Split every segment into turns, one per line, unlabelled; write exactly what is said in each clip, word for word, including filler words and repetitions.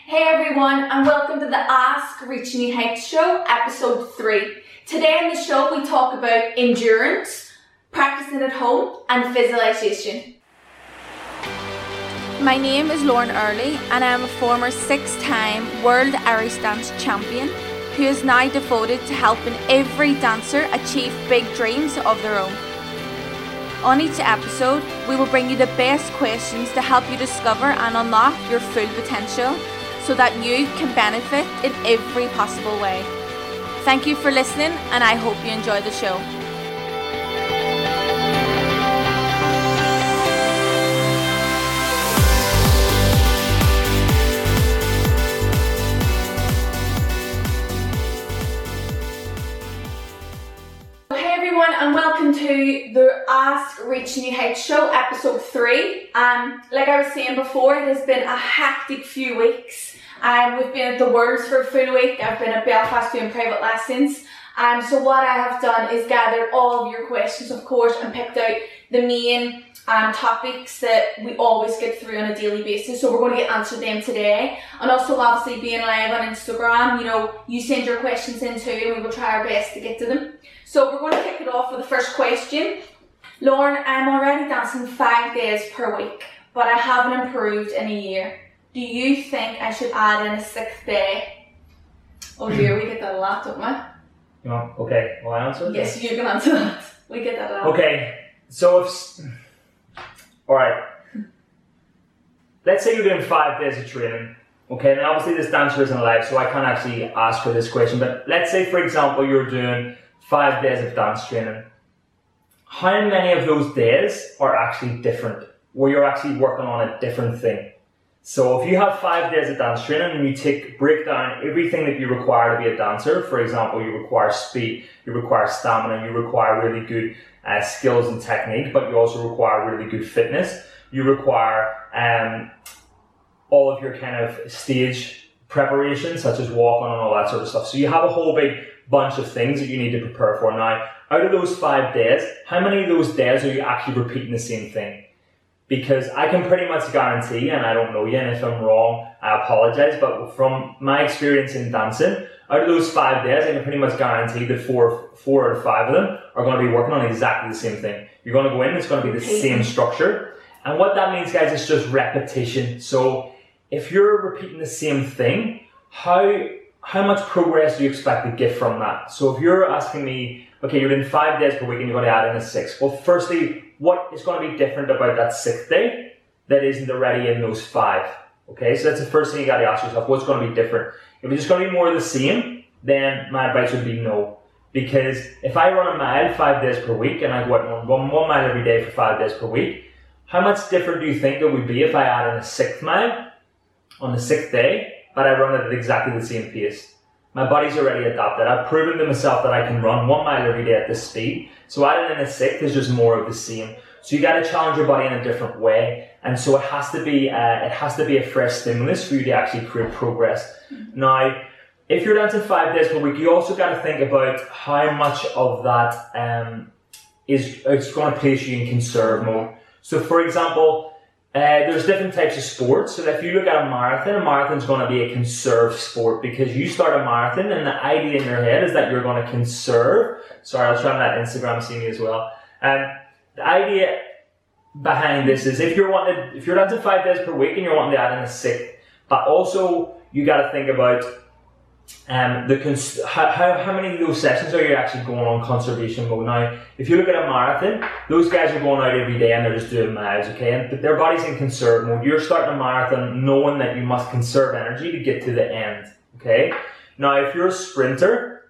Hey everyone, and welcome to the Ask Reaching New Heights show, episode three. Today on the show we talk about endurance, practicing at home and visualization.
My name is Lauren Early and I am a former six-time World Irish Dance Champion who is now devoted to helping every dancer achieve big dreams of their own. On each episode, we will bring you the best questions to help you discover and unlock your full potential so that you can benefit in every possible way. Thank you for listening and I hope you enjoy the show.
Hey everyone, and welcome to the Ask Reaching New Heights show, episode three. Um, like I was saying before, it has been a hectic few weeks. Um, we've been at the Worlds for a full week. I've been at Belfast doing private lessons. Um, so what I have done is gathered all of your questions, of course, and picked out the main um, topics that we always get through on a daily basis. So we're going to get answered them today. And also, obviously, being live on Instagram, you know, you send your questions in too, and we will try our best to get to them. So we're going to kick it off with the first question. Lauren, I'm already dancing five days per week, but I haven't improved in a year. Do you think I should add in a sixth day? Oh dear, we get that a lot, don't we?
Oh, okay, will I answer?
Yes, you can answer that. We get that a lot.
Okay, so if... Alright. Let's say you're doing five days of training. Okay, and obviously this dancer isn't live, so I can't actually ask her this question, but let's say, for example, you're doing five days of dance training. How many of those days are actually different, where you're actually working on a different thing? So if you have five days of dance training and you take break down everything that you require to be a dancer, for example, you require speed, you require stamina, you require really good uh, skills and technique, but you also require really good fitness. You require um, all of your kind of stage preparation, such as walking and all that sort of stuff. So you have a whole big bunch of things that you need to prepare for. Now, out of those five days, how many of those days are you actually repeating the same thing? Because I can pretty much guarantee, and I don't know you, and if I'm wrong, I apologize, but from my experience in dancing, out of those five days, I can pretty much guarantee that four, four or five of them are going to be working on exactly the same thing. You're going to go in, it's going to be the same structure. And what that means, guys, is just repetition. So if you're repeating the same thing, how, how much progress do you expect to get from that? So if you're asking me, okay, you're doing five days per week and you're going to add in a sixth. Well, firstly, what is going to be different about that sixth day that isn't already in those five? Okay, so that's the first thing you got to ask yourself. What's going to be different? If it's just going to be more of the same, then my advice would be no. Because if I run a mile five days per week and I go out and run one mile every day for five days per week, how much different do you think it would be if I add in a sixth mile on the sixth day, but I run it at exactly the same pace? My body's already adapted. I've proven to myself that I can run one mile every day at this speed. So adding in a sixth is just more of the same. So you got to challenge your body in a different way, and so it has to be uh, it has to be a fresh stimulus for you to actually create progress. Mm-hmm. Now, if you're dancing five days per week, you also got to think about how much of that um, is it's going to place you in conserve mode. So, for example. Uh, there's different types of sports. So if you look at a marathon, a marathon's going to be a conserved sport because you start a marathon and the idea in your head is that you're going to conserve. Sorry, I was trying that Instagram see me as well. And um, the idea behind this is if you're wanting, if you're dancing five days per week and you're wanting to add in a sixth, but also you got to think about um, the cons- how, how, how many of those sessions are you actually going on conservation mode. Now, if you look at a marathon, those guys are going out every day and they're just doing miles, okay? And but their body's in conserve mode. You're starting a marathon knowing that you must conserve energy to get to the end, okay? Now, if you're a sprinter,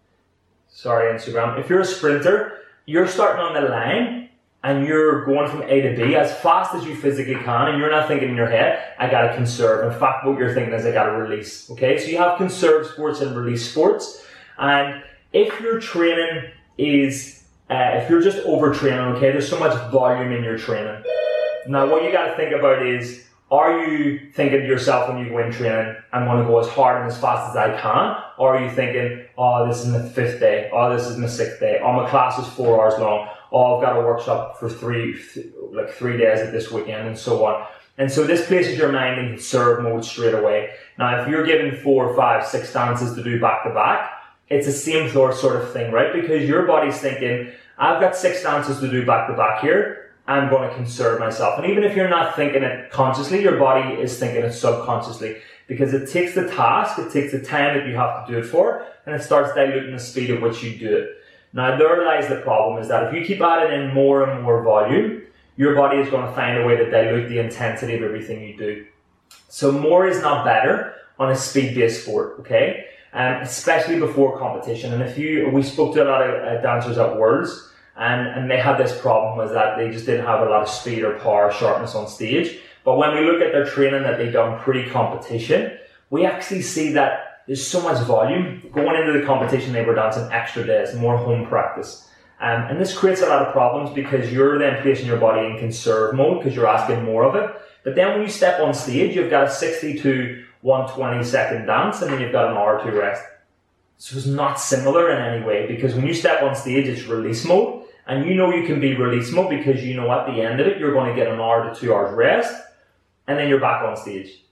sorry Instagram, if you're a sprinter, you're starting on the line and you're going from A to B as fast as you physically can, and you're not thinking in your head, I gotta conserve. In fact, what you're thinking is I gotta release, okay? So you have conserve sports and release sports, and if your training is, uh, if you're just overtraining, okay, there's so much volume in your training. Now, what you gotta think about is, are you thinking to yourself when you go in training, I'm gonna go as hard and as fast as I can, or are you thinking, oh, this is my fifth day, oh, this is my sixth day, oh, my class is four hours long, oh, I've got a workshop for three, th- like three days at this weekend, and so on. And so this places your mind in conserve mode straight away. Now, if you're given four, five, six dances to do back to back, it's the same sort of thing, right? Because your body's thinking, I've got six dances to do back to back here, I'm going to conserve myself. And even if you're not thinking it consciously, your body is thinking it subconsciously, because it takes the task, it takes the time that you have to do it for, and it starts diluting the speed at which you do it. Now, there lies the problem, is that if you keep adding in more and more volume, your body is going to find a way to dilute the intensity of everything you do. So more is not better on a speed-based sport, okay? Um, especially before competition. And if you, we spoke to a lot of uh, dancers at Worlds, and, and they had this problem, was that they just didn't have a lot of speed or power, sharpness on stage. But when we look at their training that they've done pre-competition, we actually see that there's so much volume. Going into the competition, they were dancing extra days, more home practice. Um, and this creates a lot of problems, because you're then placing your body in conserve mode because you're asking more of it. But then when you step on stage, you've got a sixty to one twenty second dance, and then you've got an hour to rest. So it's not similar in any way, because when you step on stage, it's release mode. And you know you can be release mode because you know at the end of it, you're going to get an hour to two hours rest, and then you're back on stage.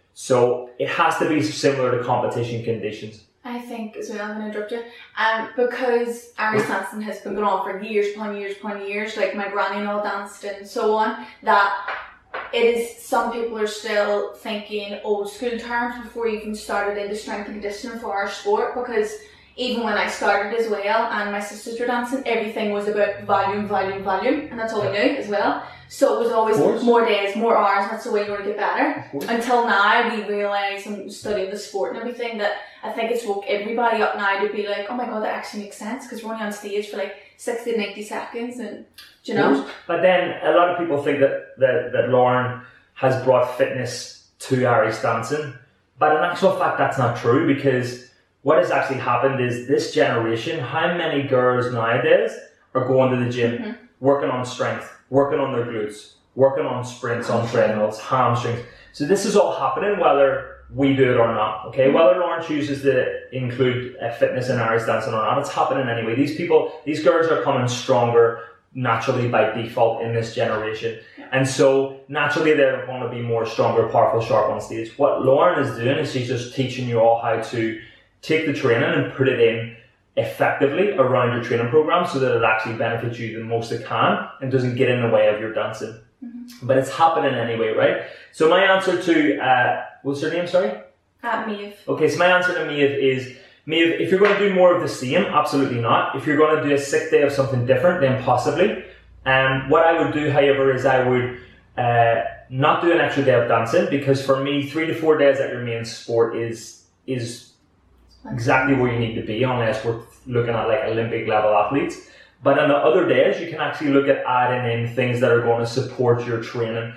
So it has to be similar to competition conditions.
I think as well, I'm going to interrupt you, um, because Irish dancing has been going on for years upon years upon years, like my granny and all danced and so on, that it is, some people are still thinking old school terms before you even started into strength and conditioning for our sport, because even when I started as well and my sisters were dancing, everything was about volume, volume, volume, and that's all we knew as well. So it was always more days, more hours, and that's the way you want to get better. Until now, we realise, and studying the sport and everything, that I think it's woke everybody up now to be like, oh my god, that actually makes sense, because we're only on stage for like sixty to ninety seconds, and do you know?
But then a lot of people think that, that, that Lauren has brought fitness to Irish dancing, but in actual fact, that's not true, because what has actually happened is this generation, how many girls nowadays are going to the gym, mm-hmm. working on strength, working on their glutes, working on sprints, on treadmills, hamstrings. So this is all happening whether we do it or not, okay? Mm-hmm. Whether Lauren chooses to include uh, fitness in Irish dancing or not, it's happening anyway. These people, these girls are coming stronger naturally by default in this generation. Yeah. And so naturally they're going to be more stronger, powerful, sharp on stage. What Lauren is doing is she's just teaching you all how to take the training and put it in effectively around your training program so that it actually benefits you the most it can and doesn't get in the way of your dancing. Mm-hmm. But it's happening anyway, right? So my answer to, uh, what's her name, sorry?
Uh, Maeve.
Okay, so my answer to Maeve is, Maeve, if you're going to do more of the same, absolutely not. If you're going to do a sick day of something different, then possibly. Um, what I would do, however, is I would uh, not do an extra day of dancing, because for me, three to four days at your main sport is is exactly where you need to be, unless we're looking at like Olympic level athletes. But on the other days, you can actually look at adding in things that are going to support your training.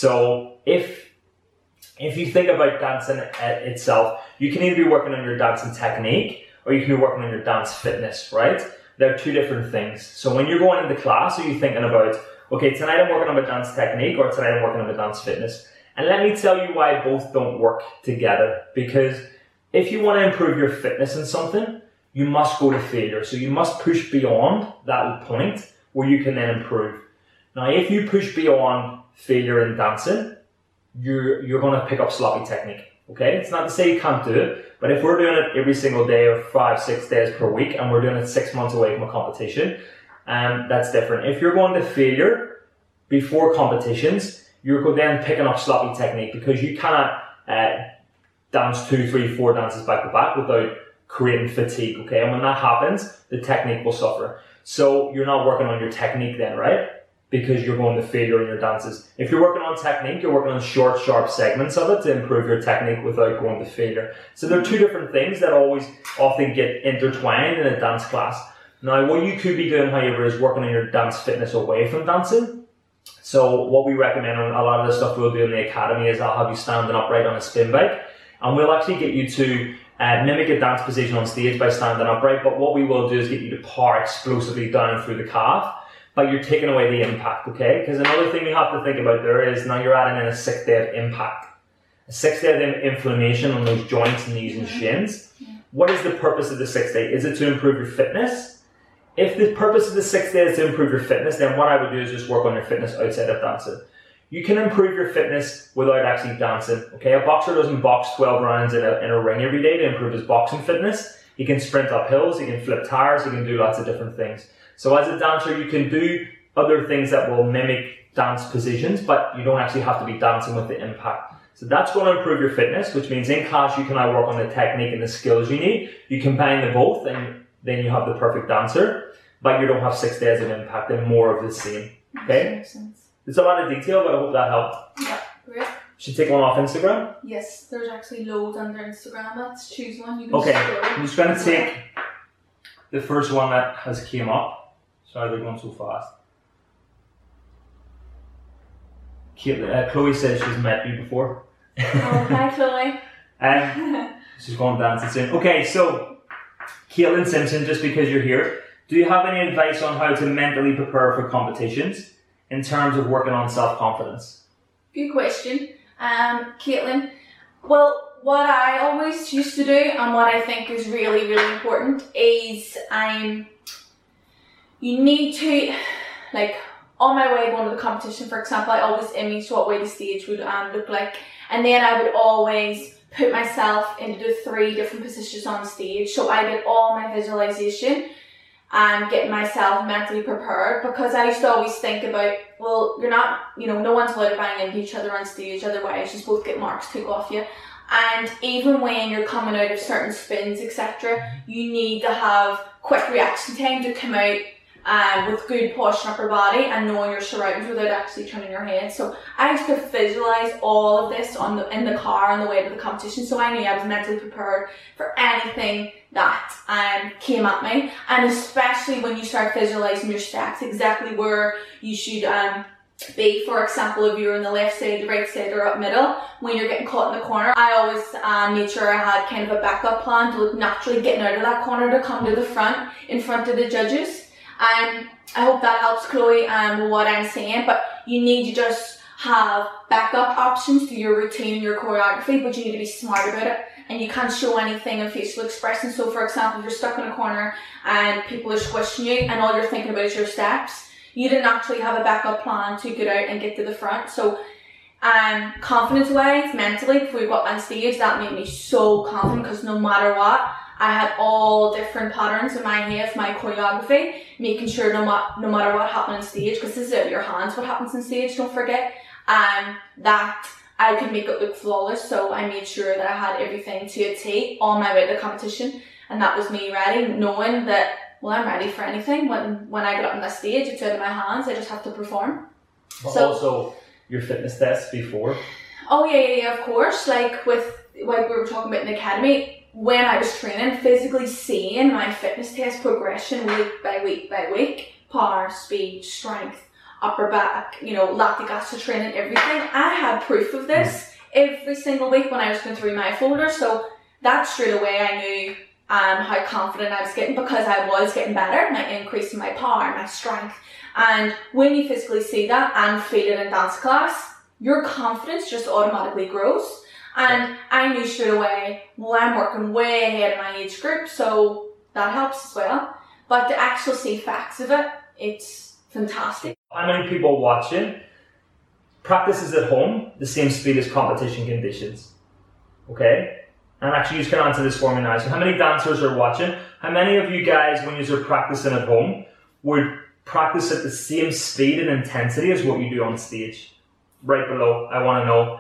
So if if you think about dancing itself, you can either be working on your dancing technique or you can be working on your dance fitness, right? They're two different things. So when you're going into class, are you thinking about, okay, tonight I'm working on my dance technique, or tonight I'm working on my dance fitness? And let me tell you why both don't work together. Because if you want to improve your fitness in something, you must go to failure. So you must push beyond that point where you can then improve. Now, if you push beyond failure in dancing, you're, you're going to pick up sloppy technique. Okay? It's not to say you can't do it, but if we're doing it every single day or five, six days per week, and we're doing it six months away from a competition, um, that's different. If you're going to failure before competitions, you're then picking up sloppy technique, because you cannot uh, dance two, three, four dances back to back without creating fatigue, okay? And when that happens, the technique will suffer. So you're not working on your technique then, right? Because you're going to failure in your dances. If you're working on technique, you're working on short, sharp segments of it to improve your technique without going to failure. So there are two different things that always often get intertwined in a dance class. Now, what you could be doing, however, is working on your dance fitness away from dancing. So what we recommend on a lot of the stuff we'll do in the academy is I'll have you standing upright on a spin bike, and we'll actually get you to uh, mimic a dance position on stage by standing upright. But what we will do is get you to power explosively down through the calf, but you're taking away the impact, okay? Because another thing you have to think about there is now you're adding in a sixth day of impact. A sixth day of inflammation on those joints, knees and shins. Yeah. What is the purpose of the sixth day? Is it to improve your fitness? If the purpose of the sixth day is to improve your fitness, then what I would do is just work on your fitness outside of dancing. you can improve your fitness without actually dancing. Okay, a boxer doesn't box twelve rounds in a, in a ring every day to improve his boxing fitness. He can sprint up hills, he can flip tires, he can do lots of different things. So as a dancer, you can do other things that will mimic dance positions, but you don't actually have to be dancing with the impact. So that's going to improve your fitness, which means in class you can now work on the technique and the skills you need. You combine the both and then you have the perfect dancer, but you don't have six days of impact and more of the same. Okay?
Makes sense.
It's a lot of detail, but I hope that helped.
Yeah, great.
Should take one off Instagram?
Yes, there's actually loads under Instagram. Let's choose one. You can
Okay,
scroll.
I'm just going to take the first one that has came up. Sorry, they're going so fast. Uh, Chloe says she's met you before.
Oh, hi Chloe.
um, she's going dancing soon. Okay, so Caitlin Simpson, just because you're here, do you have any advice on how to mentally prepare for competitions in terms of working on self-confidence?
Good question, um, Caitlin. Well, what I always used to do and what I think is really, really important is um, you need to, like, on my way going to the competition, for example, I always imaged what way the stage would um, look like, and then I would always put myself into the three different positions on stage, so I did all my visualization and getting myself mentally prepared, because I used to always think about, well, you're not, you know, no one's allowed to bang into each other on stage, otherwise you both get marks took off you. And even when you're coming out of certain spins, et cetera, you need to have quick reaction time to come out um, with good posture upper body and knowing your surroundings without actually turning your head. So I used to visualize all of this on the in the car on the way to the competition, so I knew I was mentally prepared for anything that um, came at me. And especially when you start visualizing your steps, exactly where you should um, be. For example, if you're on the left side, the right side, or up middle, when you're getting caught in the corner, I always um, made sure I had kind of a backup plan to look naturally getting out of that corner to come to the front, in front of the judges. Um, I hope that helps, Chloe, um, with what I'm saying, but you need to just have backup options to your routine and your choreography, but you need to be smart about it, and you can't show anything in facial expression. So for example, if you're stuck in a corner and people are squishing you and all you're thinking about is your steps, you didn't actually have a backup plan to get out and get to the front. So um, confidence wise, mentally, before we got on stage, that made me so confident, because no matter what, I had all different patterns in my head for my choreography, making sure no, ma no matter what happened on stage, because this is out of your hands what happens on stage, don't forget, um, that I could make it look flawless. So I made sure that I had everything to a T on my way to the competition, and that was me ready, knowing that, well, I'm ready for anything. When when I get up on that stage, it's out of my hands, I just have to perform.
But
So-
also your fitness tests before.
Oh yeah, yeah, yeah, of course. Like with, like we were talking about in the academy, when I was training, physically seeing my fitness test progression week by week by week, power, speed, strength, upper back, you know, lactic acid training, everything. I had proof of this every single week when I was going through my folder. So that straight away I knew um, how confident I was getting, because I was getting better, my increase in my power, my strength. And when you physically see that and feel it in dance class, your confidence just automatically grows. And I knew straight away, well, I'm working way ahead of my age group, so that helps as well. But to actually see facts of it, it's fantastic.
How many people watching practices at home the same speed as competition conditions? Okay? And actually you can answer this for me now. So how many dancers are watching? How many of you guys, when you're practicing at home, would practice at the same speed and intensity as what you do on stage? Right below, I want to know.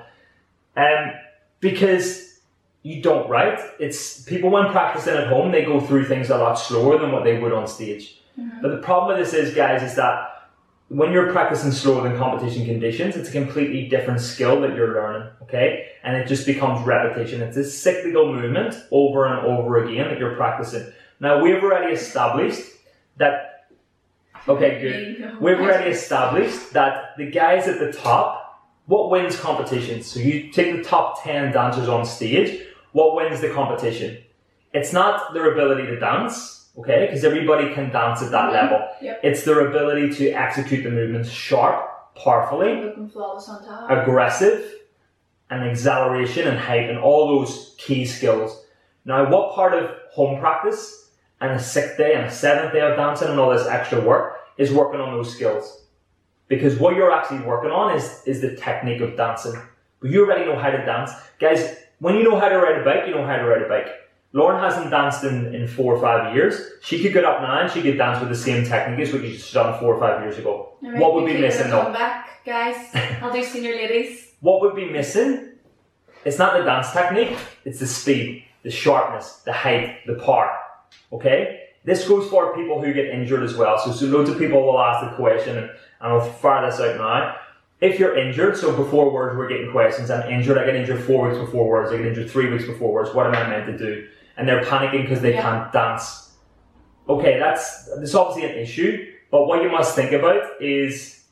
Um, because you don't, right? It's people when practicing at home, they go through things a lot slower than what they would on stage. Mm-hmm. But the problem with this is, guys, is that when you're practicing slower than competition conditions, it's a completely different skill that you're learning, okay? And it just becomes repetition. It's a cyclical movement over and over again that you're practicing. Now, we've already established that, okay, good. We've already established that the guys at the top, what wins competitions? So you take the top ten dancers on stage, what wins the competition? It's not their ability to dance, okay? Because everybody can dance at that mm-hmm. level.
Yep.
It's their ability to execute the movements sharp, powerfully,
looking flawless on top,
aggressive, and acceleration and height, and all those key skills. Now, what part of home practice and a sixth day and a seventh day of dancing and all this extra work is working on those skills? Because what you're actually working on is, is the technique of dancing. But you already know how to dance. Guys, when you know how to ride a bike, you know how to ride a bike. Lauren hasn't danced in, in four or five years. She could get up now and she could dance with the same technique as what you just done four or five years ago.
Right,
what would be missing though?
Come back, guys. I'll do senior ladies.
What would be missing? It's not the dance technique, it's the speed, the sharpness, the height, the power. Okay? This goes for people who get injured as well. So, so loads of people will ask the question, and I'll fire this out now. If you're injured, so before Worlds we're getting questions, I'm injured, I get injured four weeks before Worlds, I get injured three weeks before Worlds, what am I meant to do? And they're panicking because they yeah. can't dance. Okay, that's, that's obviously an issue, but what you must think about is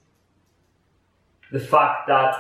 the fact that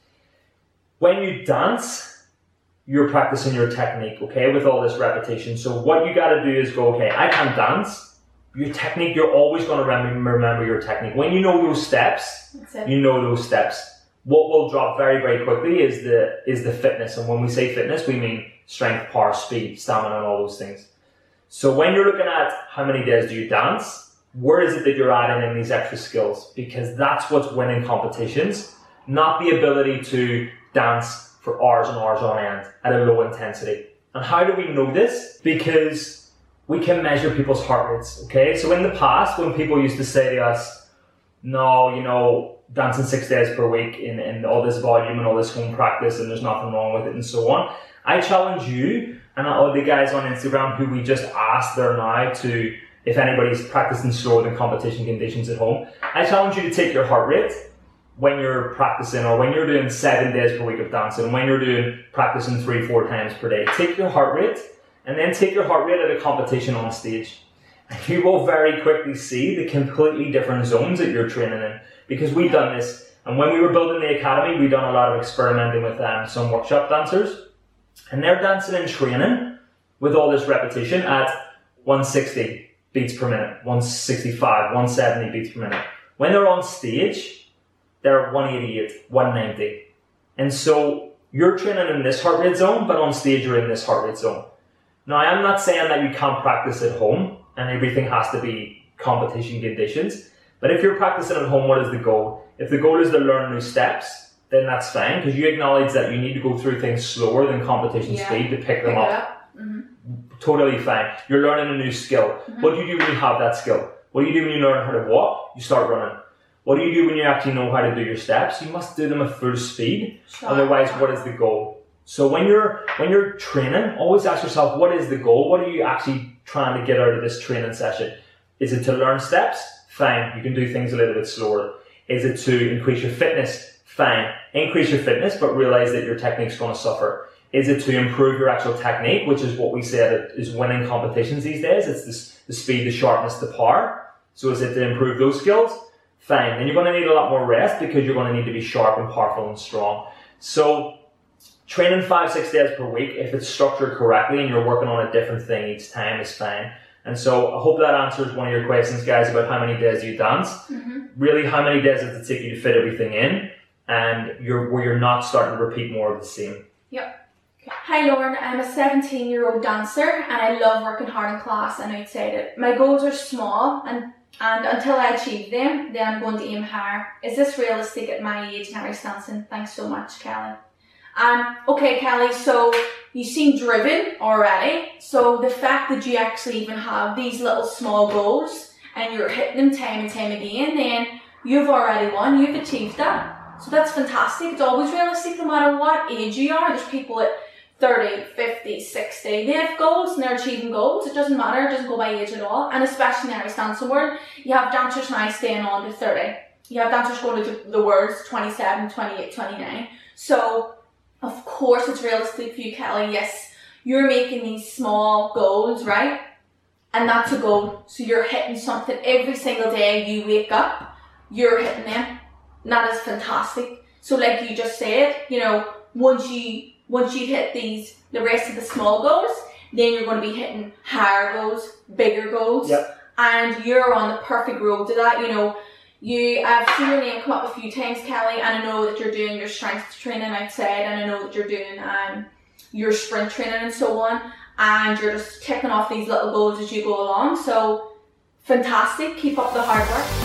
when you dance, you're practicing your technique, okay, with all this repetition. So what you gotta do is go, okay, I can dance. Your technique, you're always gonna remember, remember your technique. When you know those steps, you know those steps. What will drop very, very quickly is the is the fitness. And when we say fitness, we mean strength, power, speed, stamina, and all those things. So when you're looking at how many days do you dance, where is it that you're adding in these extra skills? Because that's what's winning competitions, not the ability to dance for hours and hours on end at a low intensity. And how do we know this? Because we can measure people's heart rates, okay? So in the past, when people used to say to us, no, you know, dancing six days per week in, in all this volume and all this home practice and there's nothing wrong with it and so on, I challenge you and all the guys on Instagram who we just asked there now to, if anybody's practicing slower than competition conditions at home, I challenge you to take your heart rate when you're practicing or when you're doing seven days per week of dancing, when you're doing practicing three, four times per day, take your heart rate and then take your heart rate at a competition on stage. And you will very quickly see the completely different zones that you're training in. Because we've done this, and when we were building the academy, we've done a lot of experimenting with um, some workshop dancers. And they're dancing and training with all this repetition at one sixty beats per minute, one sixty-five, one seventy beats per minute. When they're on stage, they're one eighty-eight, one ninety. And so you're training in this heart rate zone, but on stage you're in this heart rate zone. Now, I'm not saying that you can't practice at home and everything has to be competition conditions. But if you're practicing at home, what is the goal? If the goal is to learn new steps, then that's fine, because you acknowledge that you need to go through things slower than competition yeah. speed to pick, pick them up. up. Mm-hmm. Totally fine. You're learning a new skill. Mm-hmm. What do you do when you have that skill? What do you do when you learn how to walk? You start running. What do you do when you actually know how to do your steps? You must do them at full speed. Sure. Otherwise, what is the goal? So when you're when you're training, always ask yourself, what is the goal? What are you actually trying to get out of this training session? Is it to learn steps? Fine, you can do things a little bit slower. Is it to increase your fitness? Fine, increase your fitness, but realize that your technique's going to suffer. Is it to improve your actual technique, which is what we said is winning competitions these days? It's this, the speed, the sharpness, the power. So is it to improve those skills? Fine, and you're going to need a lot more rest because you're going to need to be sharp and powerful and strong. So training five, six days per week, if it's structured correctly and you're working on a different thing each time, is fine. And so I hope that answers one of your questions, guys, about how many days you dance. Mm-hmm. Really, how many days does it take you to fit everything in, and you're where you're not starting to repeat more of the same.
Yep. Hi Lauren, I'm a seventeen year old dancer and I love working hard in class and outside it. My goals are small and, and until I achieve them, then I'm going to aim higher. Is this realistic at my age in Irish dancing? Thanks so much, Kelly. Um, okay, Kelly, so you seem driven already. So the fact that you actually even have these little small goals and you're hitting them time and time again, then you've already won, you've achieved that. So that's fantastic. It's always realistic no matter what age you are. There's people at thirty, fifty, sixty, they have goals and they're achieving goals. It doesn't matter, it doesn't go by age at all. And especially in the Irish dancing world, you have dancers now staying on to thirty. You have dancers going to the Worlds twenty-seven, twenty-eight, twenty-nine. So of course it's realistic for you, Kelly. Yes, you're making these small goals, right? And that's a goal. So you're hitting something every single day you wake up, you're hitting them. And that is fantastic. So like you just said, you know, once you once you hit these, the rest of the small goals, then you're going to be hitting higher goals, bigger goals. Yep. And you're on the perfect road to that. You know, you I've seen your name come up a few times, Kelly, and I know that you're doing your strength training outside, and I know that you're doing um your sprint training and so on, and you're just ticking off these little goals as you go along. So fantastic, keep up the hard work.